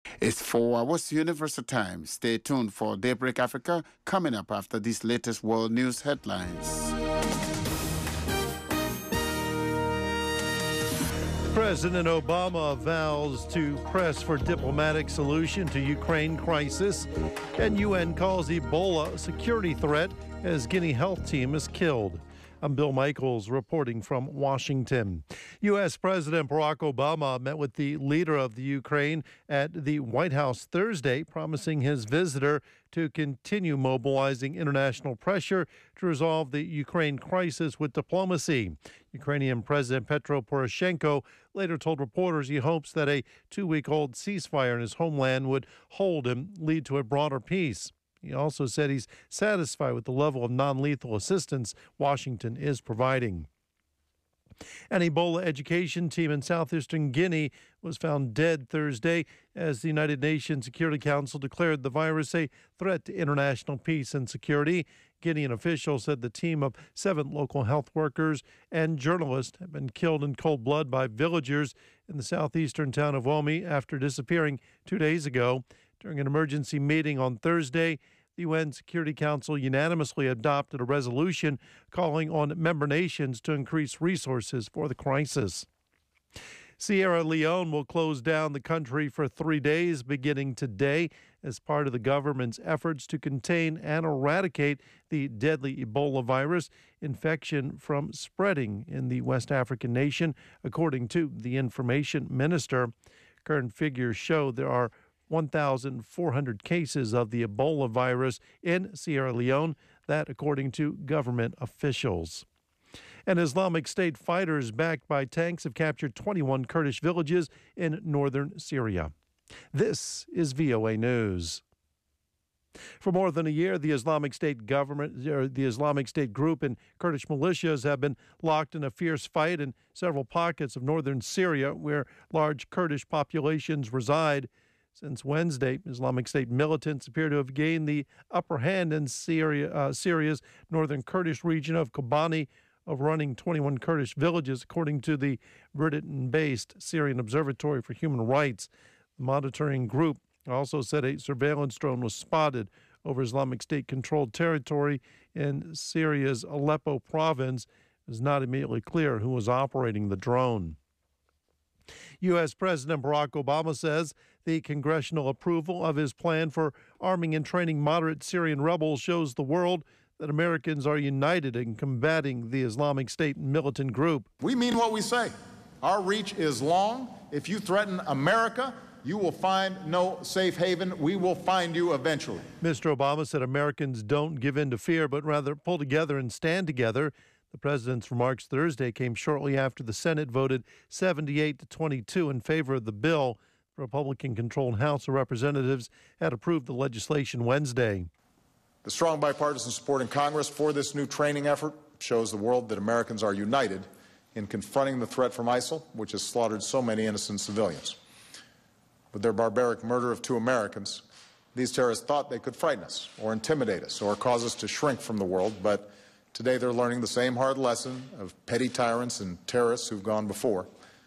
It's 4 hours Universal Time. Stay tuned for Daybreak Africa coming up after these latest world news headlines. President Obama vows to press for diplomatic solution to Ukraine crisis, and UN calls Ebola a security threat as Guinea health team is killed. I'm Bill Michaels reporting from Washington. U.S. President Barack Obama met with the leader of the Ukraine at the White House Thursday, promising his visitor to continue mobilizing international pressure to resolve the Ukraine crisis with diplomacy. Ukrainian President Petro Poroshenko later told reporters he hopes that a 2-week-old ceasefire in his homeland would hold and lead to a broader peace. He also said he's satisfied with the level of non-lethal assistance Washington is providing. An Ebola education team in southeastern Guinea was found dead Thursday as the United Nations Security Council declared the virus a threat to international peace and security. Guinean officials said the team of 7 local health workers and journalists had been killed in cold blood by villagers in the southeastern town of Omi after disappearing 2 days ago. During an emergency meeting on Thursday, the UN Security Council unanimously adopted a resolution calling on member nations to increase resources for the crisis. Sierra Leone will close down the country for 3 days beginning today as part of the government's efforts to contain and eradicate the deadly Ebola virus infection from spreading in the West African nation, according to the information minister. Current figures show there are 1,400 cases of the Ebola virus in Sierra Leone, that according to government officials. And Islamic State fighters backed by tanks have captured 21 Kurdish villages in northern Syria. This is VOA News. For more than a year, the Islamic State group and Kurdish militias have been locked in a fierce fight in several pockets of northern Syria where large Kurdish populations reside. Since Wednesday, Islamic State militants appear to have gained the upper hand in Syria's northern Kurdish region of Kobani, overrunning 21 Kurdish villages, according to the Britain-based Syrian Observatory for Human Rights. The monitoring group also said a surveillance drone was spotted over Islamic State-controlled territory in Syria's Aleppo province. It is not immediately clear who was operating the drone. U.S. President Barack Obama says the congressional approval of his plan for arming and training moderate Syrian rebels shows the world that Americans are united in combating the Islamic State militant group. We mean what we say. Our reach is long. If you threaten America, you will find no safe haven. We will find you eventually. Mr. Obama said Americans don't give in to fear, but rather pull together and stand together. The president's remarks Thursday came shortly after the Senate voted 78-22 in favor of the bill. The Republican-controlled House of Representatives had approved the legislation Wednesday. The strong bipartisan support in Congress for this new training effort shows the world that Americans are united in confronting the threat from ISIL, which has slaughtered so many innocent civilians. With their barbaric murder of 2 Americans, these terrorists thought they could frighten us or intimidate us or cause us to shrink from the world, but today they're learning the same hard lesson of petty tyrants and terrorists who've gone before.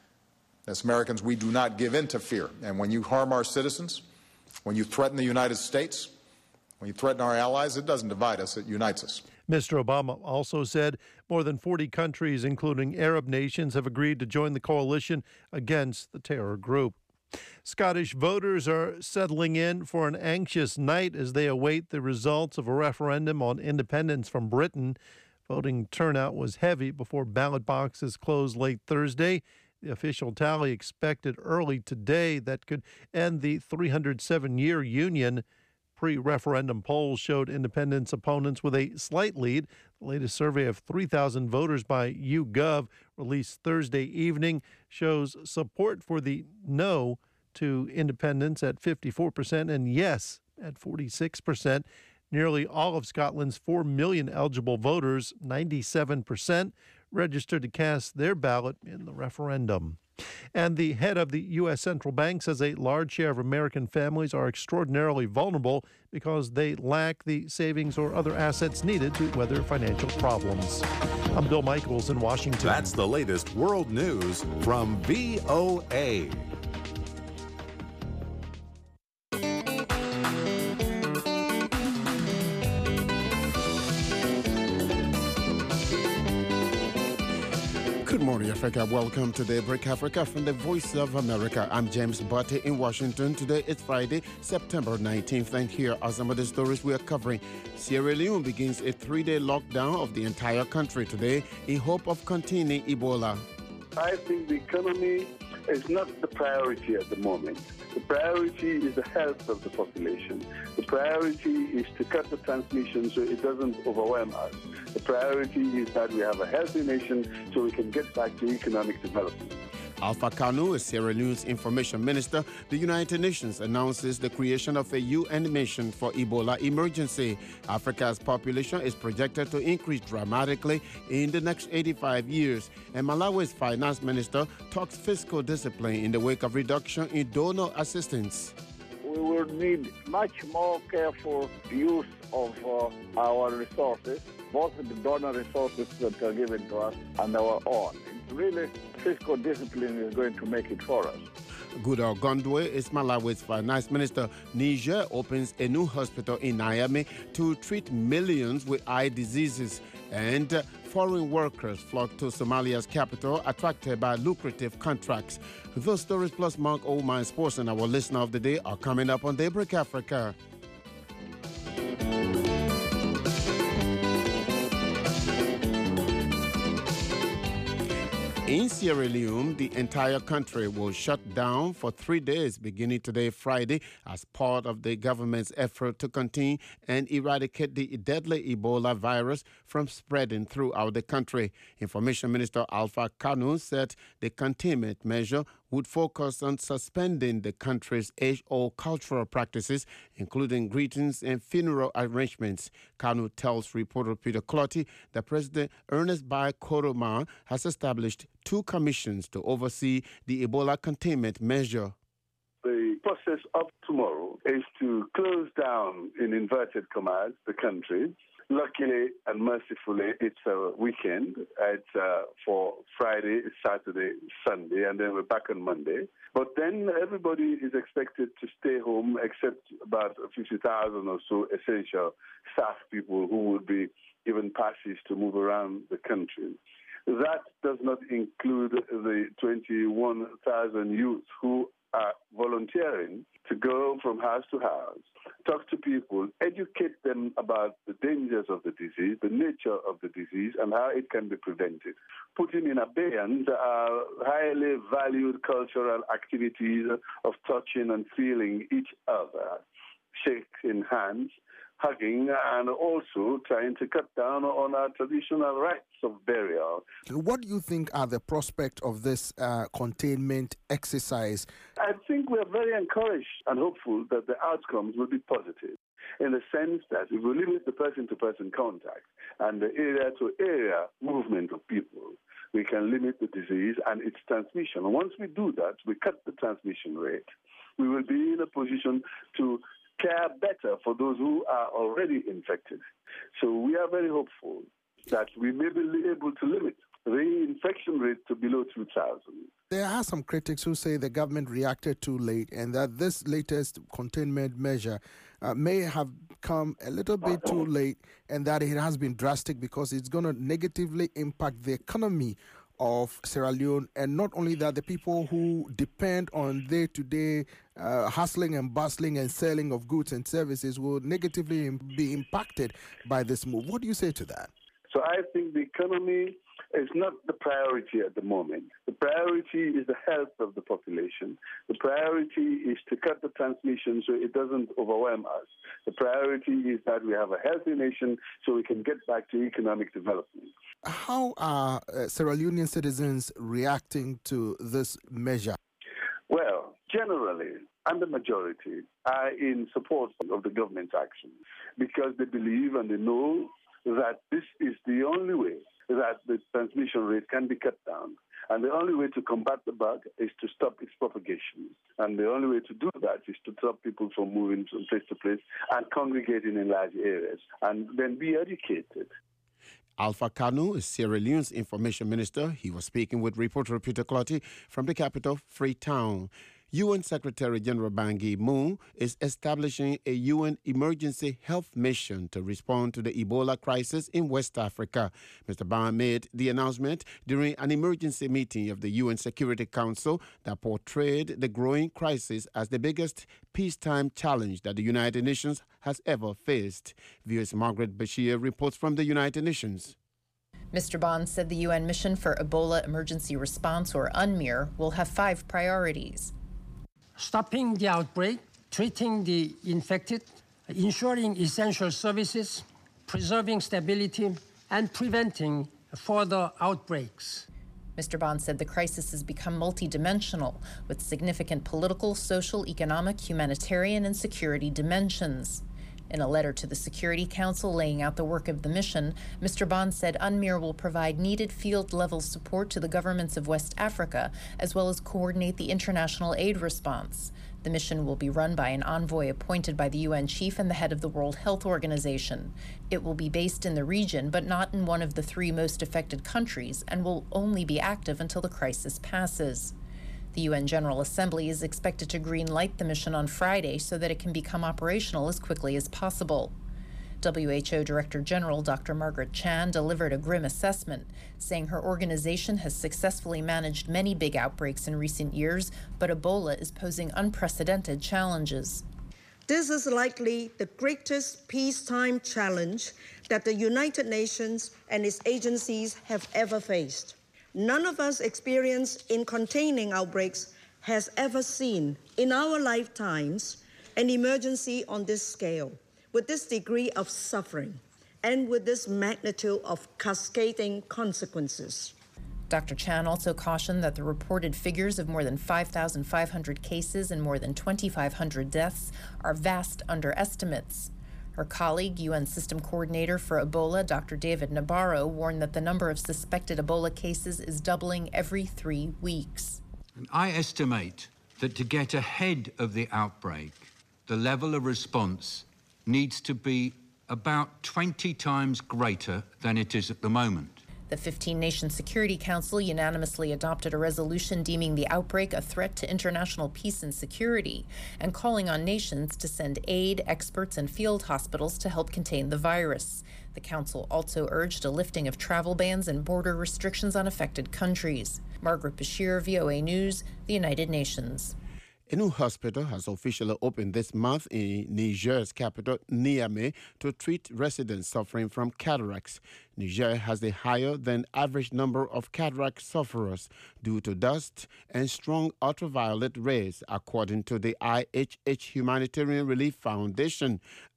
As Americans, we do not give in to fear. And when you harm our citizens, when you threaten the United States, when you threaten our allies, it doesn't divide us, it unites us. Mr. Obama also said more than 40 countries, including Arab nations, have agreed to join the coalition against the terror group. Scottish voters are settling in for an anxious night as they await the results of a referendum on independence from Britain. Voting turnout was heavy before ballot boxes closed late Thursday. The official tally expected early today that could end the 307-year union. Pre-referendum polls showed independence opponents with a slight lead. The latest survey of 3,000 voters by YouGov, released Thursday evening, shows support for the no to independence at 54% and yes at 46%. Nearly all of Scotland's 4 million eligible voters, 97%, registered to cast their ballot in the referendum. And the head of the U.S. Central Bank says a large share of American families are extraordinarily vulnerable because they lack the savings or other assets needed to weather financial problems. I'm Bill Michaels in Washington. That's the latest world news from VOA. Africa. Welcome to Daybreak Africa from the Voice of America. I'm James Barty in Washington. Today it's Friday, September 19th, and here are some of the stories we are covering. Sierra Leone begins a 3-day lockdown of the entire country today in hope of containing Ebola. I think the economy is not the priority at the moment. The priority is the health of the population. The priority is to cut the transmission so it doesn't overwhelm us. The priority is that we have a healthy nation so we can get back to economic development. Alpha Kanu is Sierra Leone's information minister. The United Nations announces the creation of a UN mission for Ebola emergency. Africa's population is projected to increase dramatically in the next 85 years. And Malawi's finance minister talks fiscal discipline in the wake of reduction in donor assistance. We will need much more careful use of our resources, both the donor resources that are given to us and our own. Really, fiscal discipline is going to make it for us. Goodall Gondwe is Malawi's finance minister. Niger opens a new hospital in Niamey to treat millions with eye diseases. And foreign workers flock to Somalia's capital, attracted by lucrative contracts. Those stories plus Mark Oman Sports and our listener of the day are coming up on Daybreak Africa. In Sierra Leone, the entire country will shut down for 3 days beginning today, Friday, as part of the government's effort to contain and eradicate the deadly Ebola virus from spreading throughout the country. Information Minister Alpha Kanu said the containment measure would focus on suspending the country's age-old cultural practices, including greetings and funeral arrangements. Kanu tells reporter Peter Clotty that President Ernest Bai Koroma has established 2 commissions to oversee the Ebola containment measure. The process of tomorrow is to close down, in inverted commas, the country. Luckily and mercifully, it's a weekend. It's for Friday, Saturday, Sunday, and then we're back on Monday. But then everybody is expected to stay home except about 50,000 or so essential staff people who would be given passes to move around the country. That does not include the 21,000 youths who are volunteering to go from house to house, talk to people, educate them about the dangers of the disease, the nature of the disease, and how it can be prevented. Putting in abeyance highly valued cultural activities of touching and feeling each other, shaking hands, hugging, and also trying to cut down on our traditional rites of burial. What do you think are the prospects of this containment exercise? I think we're very encouraged and hopeful that the outcomes will be positive, in the sense that if we limit the person-to-person contact and the area-to-area movement of people, we can limit the disease and its transmission. And once we do that, we cut the transmission rate. We will be in a position to care better for those who are already infected. So we are very hopeful that we may be able to limit the infection rate to below 2,000. There are some critics who say the government reacted too late and that this latest containment measure may have come a little bit too late and that it has been drastic because it's going to negatively impact the economy of Sierra Leone, and not only that, the people who depend on day-to-day hustling and bustling and selling of goods and services will negatively be impacted by this move. What do you say to that? So I think the economy is not the priority at the moment. The priority is the health of the population. The priority is to cut the transmission so it doesn't overwhelm us. The priority is that we have a healthy nation so we can get back to economic development. How are Sierra Leonean citizens reacting to this measure? Well, generally, and the majority are in support of the government's action because they believe and they know that this is the only way that the transmission rate can be cut down. And the only way to combat the bug is to stop its propagation. And the only way to do that is to stop people from moving from place to place and congregating in large areas and then be educated. Alpha Kanu is Sierra Leone's information minister. He was speaking with reporter Peter Clotty from the capital, Freetown. UN Secretary General Ban Ki-moon is establishing a UN emergency health mission to respond to the Ebola crisis in West Africa. Mr. Ban made the announcement during an emergency meeting of the UN Security Council that portrayed the growing crisis as the biggest peacetime challenge that the United Nations has ever faced. VOA's Margaret Bashir reports from the United Nations. Mr. Ban said the UN Mission for Ebola Emergency Response, or UNMEER, will have 5 priorities. Stopping the outbreak, treating the infected, ensuring essential services, preserving stability, and preventing further outbreaks. Mr. Ban said the crisis has become multidimensional, with significant political, social, economic, humanitarian, and security dimensions. In a letter to the Security Council laying out the work of the mission, Mr. Ban said UNMEER will provide needed field-level support to the governments of West Africa, as well as coordinate the international aid response. The mission will be run by an envoy appointed by the UN chief and the head of the World Health Organization. It will be based in the region, but not in one of the 3 most affected countries, and will only be active until the crisis passes. The UN General Assembly is expected to green-light the mission on Friday so that it can become operational as quickly as possible. WHO Director General Dr. Margaret Chan delivered a grim assessment, saying her organization has successfully managed many big outbreaks in recent years, but Ebola is posing unprecedented challenges. This is likely the greatest peacetime challenge that the United Nations and its agencies have ever faced. None of us experience in containing outbreaks has ever seen in our lifetimes an emergency on this scale, with this degree of suffering, and with this magnitude of cascading consequences. Dr. Chan also cautioned that the reported figures of more than 5,500 cases and more than 2,500 deaths are vast underestimates. Her colleague, UN System Coordinator for Ebola, Dr. David Nabarro, warned that the number of suspected Ebola cases is doubling every 3 weeks. I estimate that to get ahead of the outbreak, the level of response needs to be about 20 times greater than it is at the moment. The 15-nation Security Council unanimously adopted a resolution deeming the outbreak a threat to international peace and security and calling on nations to send aid, experts, and field hospitals to help contain the virus. The council also urged a lifting of travel bans and border restrictions on affected countries. Margaret Bashir, VOA News, the United Nations. A new hospital has officially opened this month in Niger's capital, Niamey, to treat residents suffering from cataracts. Niger has the higher than average number of cataract sufferers due to dust and strong ultraviolet rays, according to the IHH Humanitarian Relief Foundation.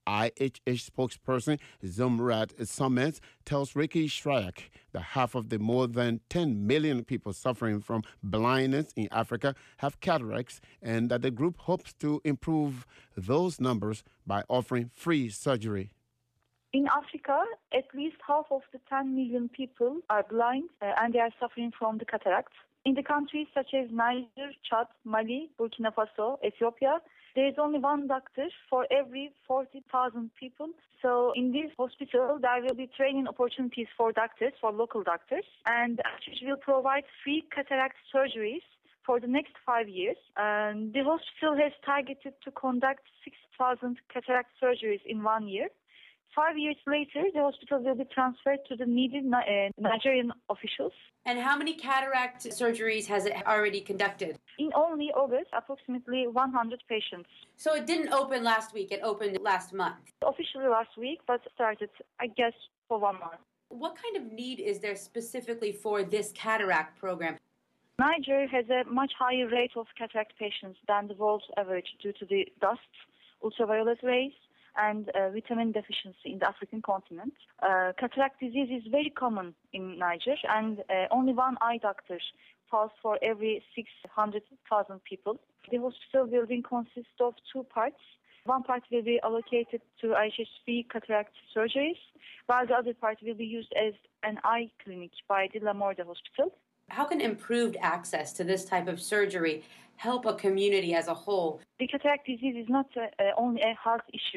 IHH spokesperson Zumrat Somet tells Ricky Shryak that half of the more than 10 million people suffering from blindness in Africa have cataracts, and that the group hopes to improve those numbers by offering free surgery. In Africa, at least half of the 10 million people are blind and they are suffering from the cataracts. In the countries such as Niger, Chad, Mali, Burkina Faso, Ethiopia, there is only one doctor for every 40,000 people. So in this hospital, there will be training opportunities for doctors, for local doctors, and actually will provide free cataract surgeries for the next 5 years. The hospital has targeted to conduct 6,000 cataract surgeries in 1 year. 5 years later, the hospital will be transferred to the needed Nigerian officials. And how many cataract surgeries has it already conducted? In only August, approximately 100 patients. So it didn't open last week, it opened last month? Officially last week, but started, I guess, for 1 month. What kind of need is there specifically for this cataract program? Niger has a much higher rate of cataract patients than the world average due to the dust, ultraviolet rays, and vitamin deficiency in the African continent. Cataract disease is very common in Niger, and only one eye doctor falls for every 600,000 people. The hospital building consists of 2 parts. One part will be allocated to IHH cataract surgeries, while the other part will be used as an eye clinic by the Lamorde Hospital. How can improved access to this type of surgery help a community as a whole? The cataract disease is not only a health issue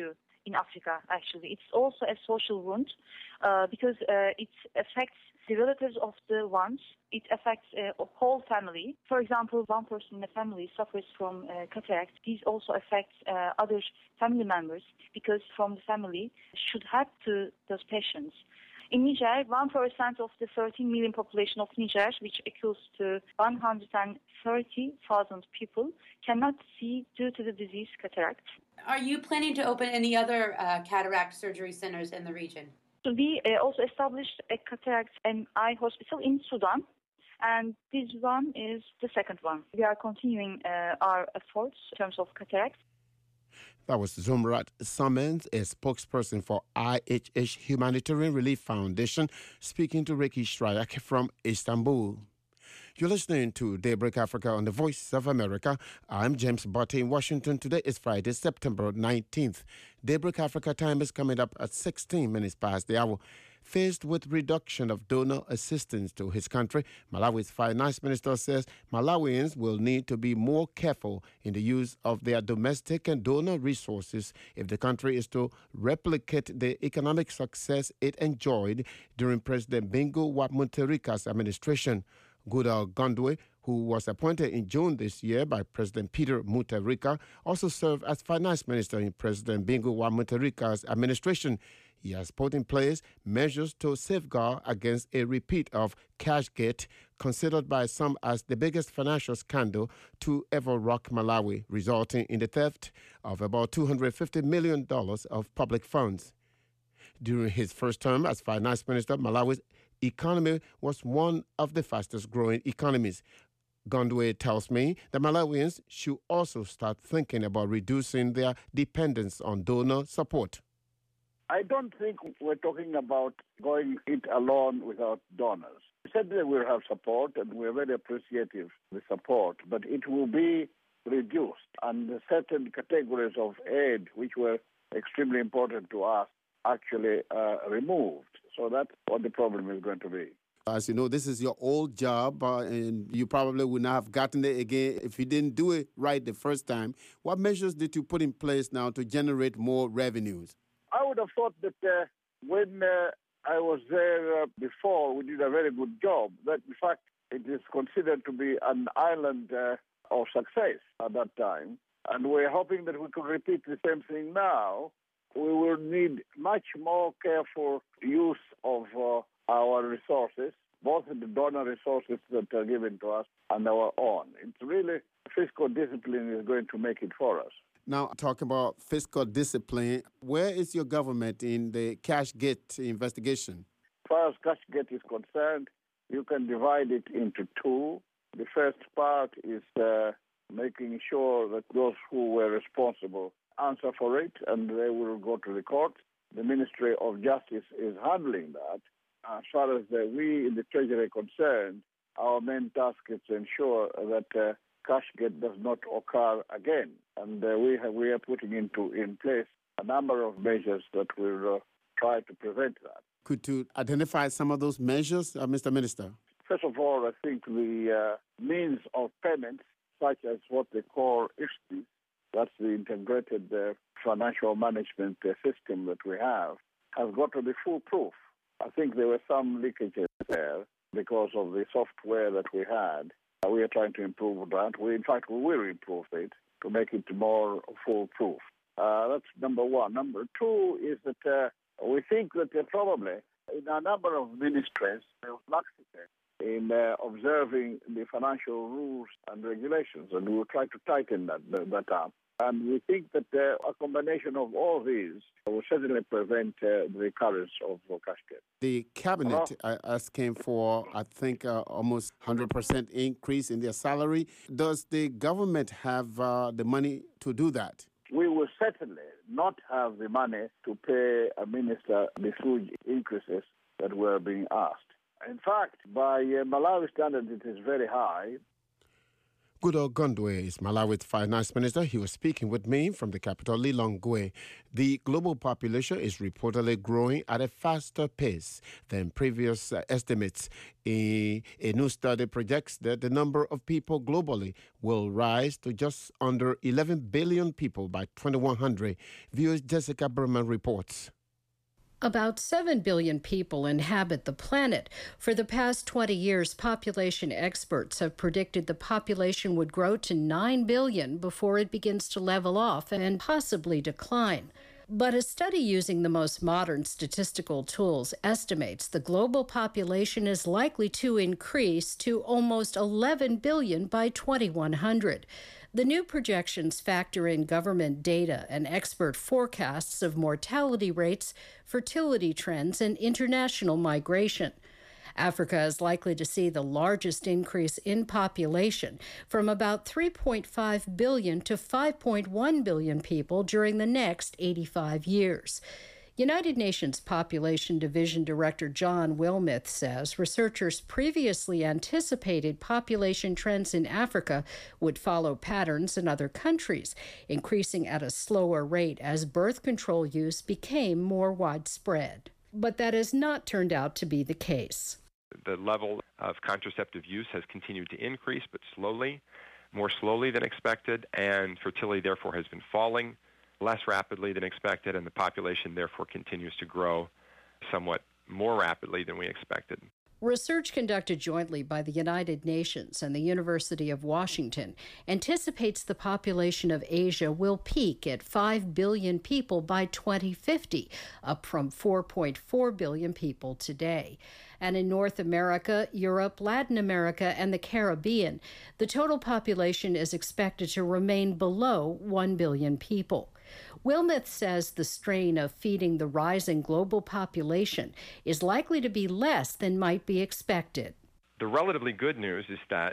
in Africa, actually. It's also a social wound because it affects the relatives of the ones. It affects a whole family. For example, one person in a family suffers from cataract. This also affects other family members because from the family should help to those patients. In Niger, 1% of the 13 million population of Niger, which equals to 130,000 people, cannot see due to the disease cataract. Are you planning to open any other cataract surgery centers in the region? So we also established a cataract and eye hospital in Sudan, and this one is the second one. We are continuing our efforts in terms of cataract. That was Zumrat Summons, a spokesperson for IHH Humanitarian Relief Foundation, speaking to Ricky Shrayak from Istanbul. You're listening to Daybreak Africa on the Voice of America. I'm James Botte in Washington. Today is Friday, September 19th. Daybreak Africa time is coming up at 16 minutes past the hour. Faced with reduction of donor assistance to his country, Malawi's finance minister says Malawians will need to be more careful in the use of their domestic and donor resources if the country is to replicate the economic success it enjoyed during President Bingu wa Mutharika's administration. Goodall Gondwe, who was appointed in June this year by President Peter Mutharika, also served as finance minister in President Bingu wa Mutharika's administration. He has put in place measures to safeguard against a repeat of Cashgate, considered by some as the biggest financial scandal to ever rock Malawi, resulting in the theft of about $250 million of public funds. During his first term as finance minister, Malawi's economy was one of the fastest growing economies. Gondwe tells me that Malawians should also start thinking about reducing their dependence on donor support. I don't think we're talking about going it alone without donors. Certainly we'll have support, and we're very appreciative of the support, but it will be reduced, and certain categories of aid, which were extremely important to us, actually removed. So that's what the problem is going to be. As you know, this is your old job, and you probably would not have gotten it again if you didn't do it right the first time. What measures did you put in place now to generate more revenues? I would have thought that when I was there before, we did a very good job. That, in fact, it is considered to be an island of success at that time. And we're hoping that we could repeat the same thing now. We will need much more careful use of our resources, both the donor resources that are given to us and our own. It's really fiscal discipline is going to make it for us. Now, talking about fiscal discipline, where is your government in the Cashgate investigation? As far as Cashgate is concerned, you can divide it into two. The first part is making sure that those who were responsible answer for it, and they will go to the court. The Ministry of Justice is handling that. As far as we in the Treasury are concerned, our main task is to ensure that Cashgate does not occur again. And we are putting in place a number of measures that will try to prevent that. Could you identify some of those measures, Mr. Minister? First of all, I think the means of payments, such as what they call IFSI, that's the integrated financial management system that we have, has got to be foolproof. I think there were some leakages there because of the software that we had. We are trying to improve that. We will improve it to make it more foolproof. That's number one. Number two is that we think that probably in a number of ministries there was laxity in observing the financial rules and regulations, and we will try to tighten that up. And we think that a combination of all these will certainly prevent the recurrence of Cashgate. The cabinet asking for, I think, almost 100% increase in their salary. Does the government have the money to do that? We will certainly not have the money to pay a minister the huge increases that were being asked. In fact, by Malawi standards, it is very high. Gudo Gondwe is Malawi's finance minister. He was speaking with me from the capital, Lilongwe. The global population is reportedly growing at a faster pace than previous estimates. A new study projects that the number of people globally will rise to just under 11 billion people by 2100. Viewers Jessica Berman reports. About 7 billion people inhabit the planet. For the past 20 years, population experts have predicted the population would grow to 9 billion before it begins to level off and possibly decline. But a study using the most modern statistical tools estimates the global population is likely to increase to almost 11 billion by 2100. The new projections factor in government data and expert forecasts of mortality rates, fertility trends, and international migration. Africa is likely to see the largest increase in population, from about 3.5 billion to 5.1 billion people during the next 85 years. United Nations Population Division Director John Wilmeth says researchers previously anticipated population trends in Africa would follow patterns in other countries, increasing at a slower rate as birth control use became more widespread. But that has not turned out to be the case. The level of contraceptive use has continued to increase, but slowly, more slowly than expected, and fertility therefore has been falling less rapidly than expected, and the population therefore continues to grow somewhat more rapidly than we expected. Research conducted jointly by the United Nations and the University of Washington anticipates the population of Asia will peak at 5 billion people by 2050, up from 4.4 billion people today. And in North America, Europe, Latin America, and the Caribbean, the total population is expected to remain below 1 billion people. Wilmeth says the strain of feeding the rising global population is likely to be less than might be expected. The relatively good news is that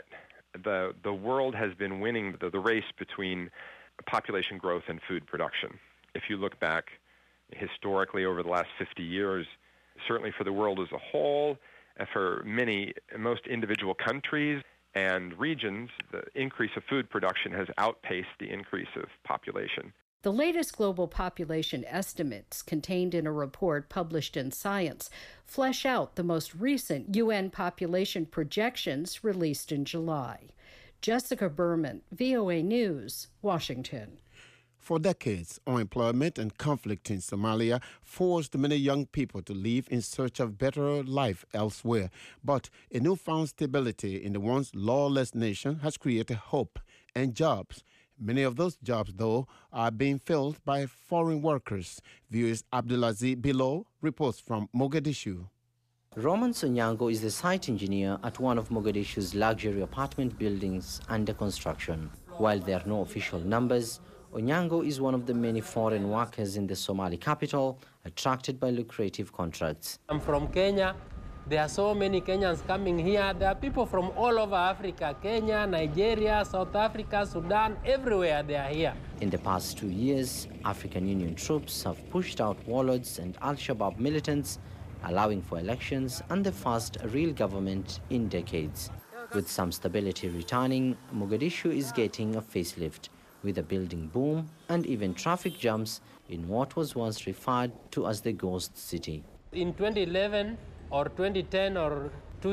the world has been winning the race between population growth and food production. If you look back historically over the last 50 years, certainly for the world as a whole, and for most individual countries and regions, the increase of food production has outpaced the increase of population. The latest global population estimates contained in a report published in Science flesh out the most recent UN population projections released in July. Jessica Berman, VOA News, Washington. For decades, unemployment and conflict in Somalia forced many young people to leave in search of better life elsewhere. But a newfound stability in the once lawless nation has created hope and jobs. Many of those jobs, though, are being filled by foreign workers. Viewers Abdulaziz Bilo reports from Mogadishu. Roman Sonyango is the site engineer at one of Mogadishu's luxury apartment buildings under construction. While there are no official numbers, Onyango is one of the many foreign workers in the Somali capital attracted by lucrative contracts. I'm from Kenya. There are so many Kenyans coming here. There are people from all over Africa, Kenya, Nigeria, South Africa, Sudan, everywhere they are here. In the past 2 years, African Union troops have pushed out warlords and Al-Shabaab militants, allowing for elections and the first real government in decades. With some stability returning, Mogadishu is getting a facelift, with a building boom and even traffic jams in what was once referred to as the ghost city. In 2011, or 2010 or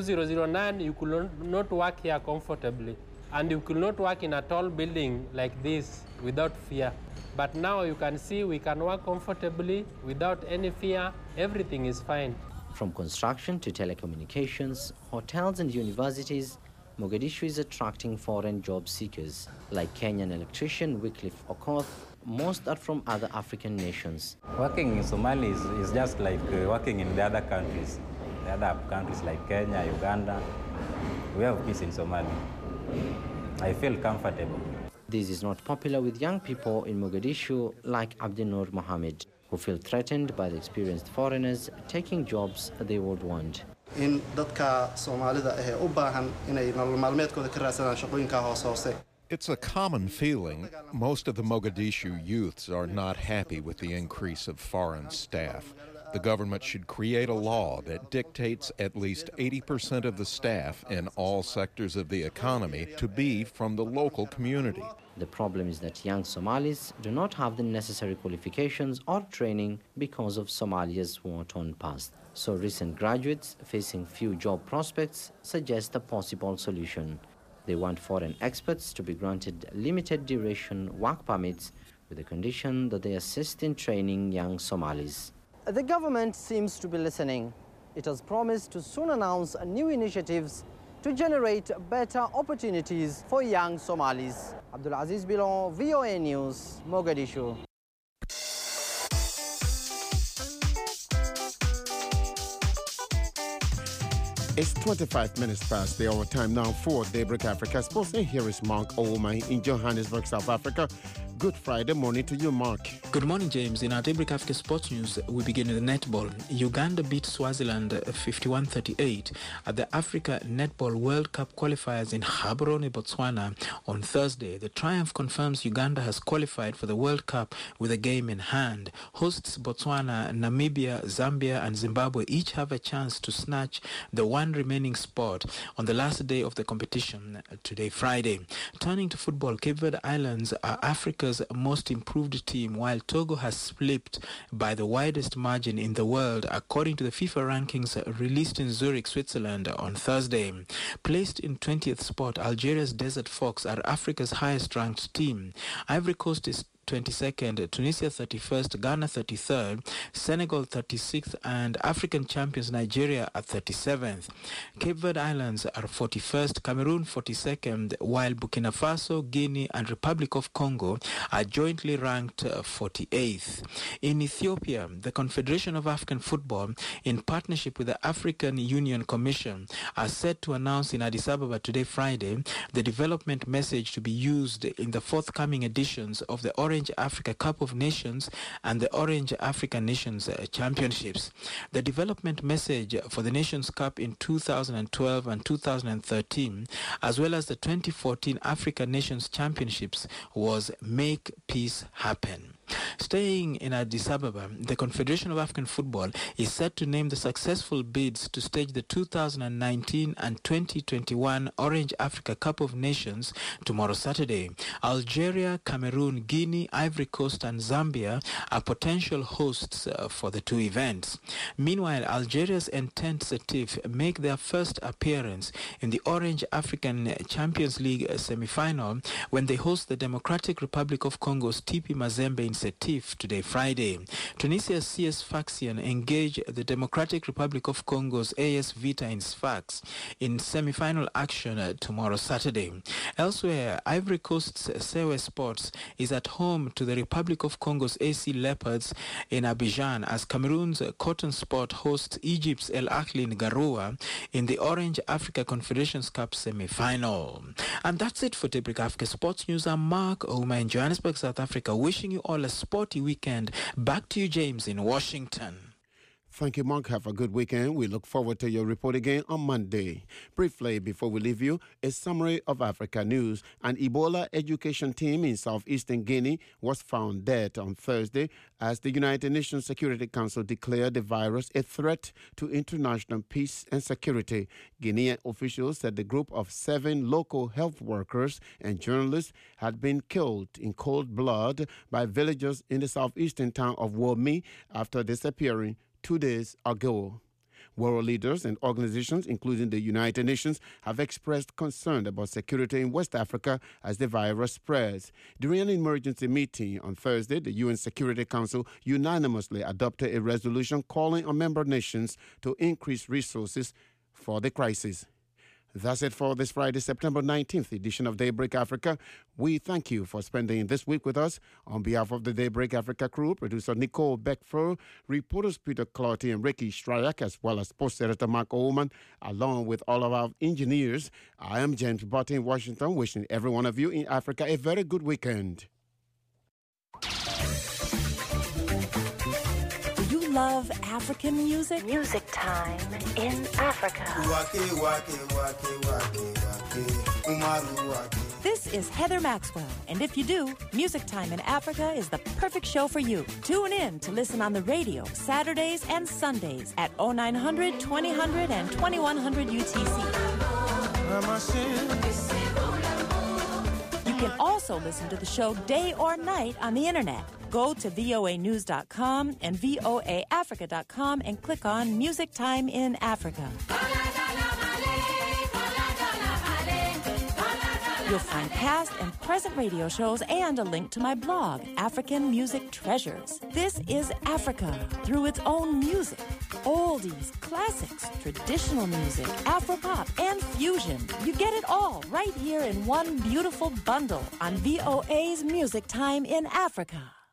2009, you could not work here comfortably. And you could not work in a tall building like this without fear. But now you can see we can work comfortably without any fear. Everything is fine. From construction to telecommunications, hotels and universities, Mogadishu is attracting foreign job seekers. Like Kenyan electrician Wycliffe Okoth, most are from other African nations. Working in Somalia is just like working in the other countries. The other countries like Kenya, Uganda, we have peace in Somalia. I feel comfortable. This is not popular with young people in Mogadishu like Abdinur Mohammed, who feel threatened by the experienced foreigners taking jobs they would want. In dadka Soomaalida ee u baahan inay nolol maalmeedkooda ka raadsadaan shaqooyinka hoose. It's a common feeling. Most of the Mogadishu youths are not happy with the increase of foreign staff. The government should create a law that dictates at least 80% of the staff in all sectors of the economy to be from the local community. The problem is that young Somalis do not have the necessary qualifications or training because of Somalia's war-torn past. So recent graduates facing few job prospects suggest a possible solution. They want foreign experts to be granted limited duration work permits with the condition that they assist in training young Somalis. The government seems to be listening. It has promised to soon announce new initiatives to generate better opportunities for young Somalis. Abdulaziz Bilon, VOA News, Mogadishu. It's 25 minutes past the hour time now for Daybreak Africa Sports. And here is Mark Owoma in Johannesburg, South Africa. Good Friday morning to you, Mark. Good morning, James. In our Daybreak Africa Sports News, we begin with netball. Uganda beat Swaziland 51-38 at the Africa Netball World Cup qualifiers in Gaborone, Botswana on Thursday. The triumph confirms Uganda has qualified for the World Cup with a game in hand. Hosts Botswana, Namibia, Zambia and Zimbabwe each have a chance to snatch the one remaining spot on the last day of the competition today, Friday. Turning to football, Cape Verde Islands are Africa's most improved team, while Togo has slipped by the widest margin in the world, according to the FIFA rankings released in Zurich, Switzerland on Thursday. Placed in 20th spot, Algeria's Desert Fox are Africa's highest ranked team. Ivory Coast is 22nd, Tunisia 31st, Ghana 33rd, Senegal 36th, and African champions Nigeria are 37th. Cape Verde Islands are 41st, Cameroon 42nd, while Burkina Faso, Guinea, and Republic of Congo are jointly ranked 48th. In Ethiopia, the Confederation of African Football, in partnership with the African Union Commission, are set to announce in Addis Ababa today, Friday, the development message to be used in the forthcoming editions of the Orange Africa Cup of Nations and the Orange Africa Nations Championships. The development message for the Nations Cup in 2012 and 2013, as well as the 2014 Africa Nations Championships, was Make Peace Happen. Staying in Addis Ababa, the Confederation of African Football is set to name the successful bids to stage the 2019 and 2021 Orange Africa Cup of Nations tomorrow, Saturday. Algeria, Cameroon, Guinea, Ivory Coast and Zambia are potential hosts for the two events. Meanwhile, Algeria's Entente Setif make their first appearance in the Orange African Champions League semi-final when they host the Democratic Republic of Congo's TP Mazembe in Setif today, Friday. Tunisia's CS Sfaxien engage the Democratic Republic of Congo's AS Vita in Sfax in semi-final action tomorrow, Saturday. Elsewhere, Ivory Coast's Sewe Sports is at home to the Republic of Congo's AC Leopards in Abidjan, as Cameroon's Cotton Sport hosts Egypt's El Ahly in Garoua in the Orange Africa Confederations Cup semi-final. And that's it for Daybreak Africa Sports News. I'm Mark Ouma in Johannesburg, South Africa, wishing you all a sporty weekend. Back to you, James, in Washington. Thank you, Mark. Have a good weekend. We look forward to your report again on Monday. Briefly, before we leave you, a summary of Africa news. An Ebola education team in southeastern Guinea was found dead on Thursday as the United Nations Security Council declared the virus a threat to international peace and security. Guinean officials said the group of 7 local health workers and journalists had been killed in cold blood by villagers in the southeastern town of Womi after disappearing 2 days ago. World leaders and organizations, including the United Nations, have expressed concern about security in West Africa as the virus spreads. During an emergency meeting on Thursday, the UN Security Council unanimously adopted a resolution calling on member nations to increase resources for the crisis. That's it for this Friday, September 19th edition of Daybreak Africa. We thank you for spending this week with us. On behalf of the Daybreak Africa crew, producer Nicole Beckford, reporters Peter Clotty and Ricky Stryak, as well as sports editor Mark Oman, along with all of our engineers, I am James Botte in Washington, wishing every one of you in Africa a very good weekend. Love African music? Music time in Africa. Wake, wake, wake, wake, wake. Umaru, wake. This is Heather Maxwell, and if you do, Music Time in Africa is the perfect show for you. Tune in to listen on the radio Saturdays and Sundays at 0900, 2000, and 2100 UTC. You can also listen to the show day or night on the internet. Go to voanews.com and voaafrica.com and click on Music Time in Africa. You'll find past and present radio shows and a link to my blog, African Music Treasures. This is Africa through its own music. Oldies, classics, traditional music, Afropop, and fusion. You get it all right here in one beautiful bundle on VOA's Music Time in Africa.